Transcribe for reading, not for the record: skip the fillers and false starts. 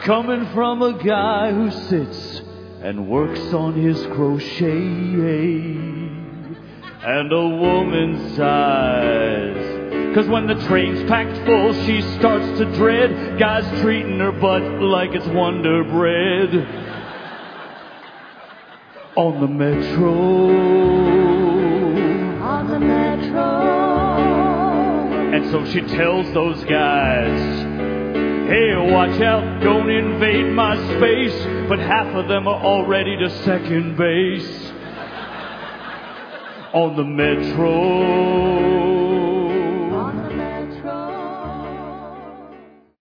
coming from a guy who sits and works on his crochet. And a woman sighs, 'cause when the train's packed full, she starts to dread guys treating her butt like it's Wonder Bread. On the metro. On the metro. And so she tells those guys, hey, watch out, don't invade my space. But half of them are already to second base. On the metro.